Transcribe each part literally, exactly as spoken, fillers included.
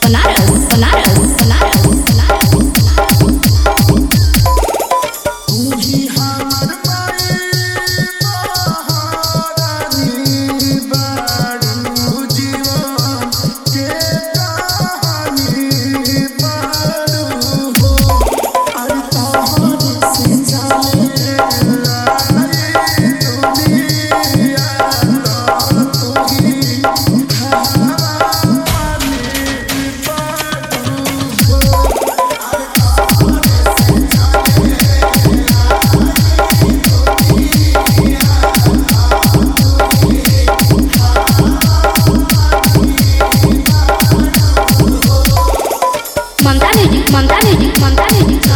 बनारस बनारस बनारस बनारस तू ही हमर माई महारानी बारू जीवन के कहानी बारू हो अरे तोहर से जाने लाई दुनिया तो तू ही Mamta music Mamta music Mamta music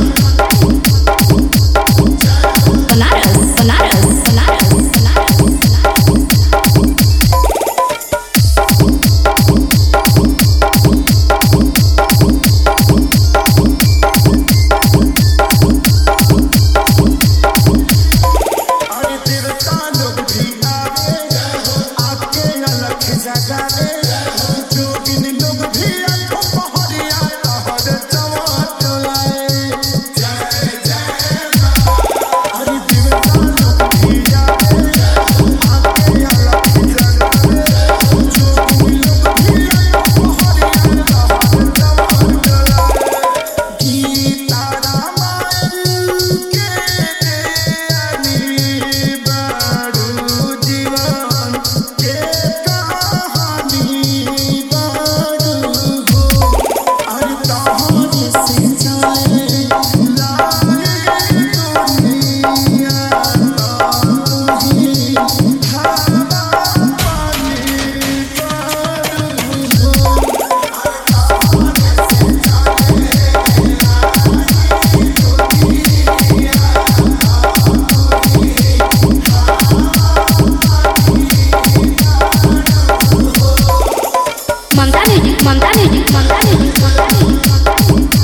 Banaras Banaras Banaras Banaras अरे देवता लोग भी आवे आके अलग जगावे जोगिन लोग भी आंखों पहरिया लहर चमक लाए जय जय मां अरे देवता लोग भी आवे आके अलग जगावे जोगिन लोग भी आंखों पहरिया लहर चमक लाए गीता रामायण के देनी बारू जीवन के कहानी बारू हो अरे तोहर से जाने लाई दुनिया तो तू ही हवा पानी बारू हो Mamta music Mamta music Mamta music Mamta music